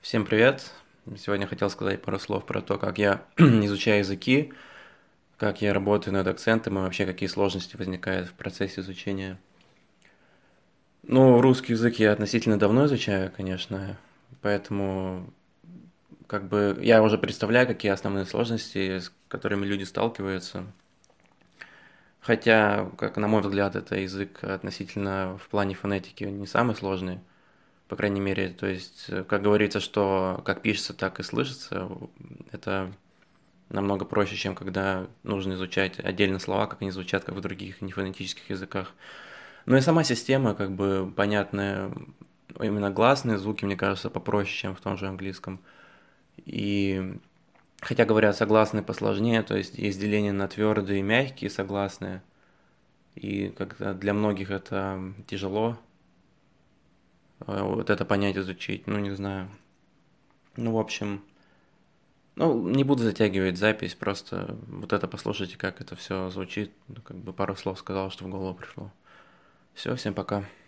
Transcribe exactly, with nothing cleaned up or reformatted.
Всем привет! Сегодня хотел сказать пару слов про то, как я изучаю языки, как я работаю над акцентом и вообще какие сложности возникают в процессе изучения. Ну, русский язык я относительно давно изучаю, конечно, поэтому как бы я уже представляю, какие основные сложности, с которыми люди сталкиваются. Хотя, как на мой взгляд, это язык относительно в плане фонетики не самый сложный. По крайней мере, то есть, э, как говорится, что как пишется, так и слышится, это намного проще, чем когда нужно изучать отдельно слова, как они звучат, как в других нефонетических языках. Ну и сама система, как бы, понятная, именно гласные звуки, мне кажется, попроще, чем в том же английском. И хотя говорят, согласные посложнее, то есть есть деление на твердые и мягкие согласные, и как-то для многих это тяжело, э, вот это понять, изучить, ну не знаю. Ну, в общем, ну, не буду затягивать запись, просто вот это послушайте, как это все звучит. Ну, как бы пару слов сказал, что в голову пришло. Все, всем пока.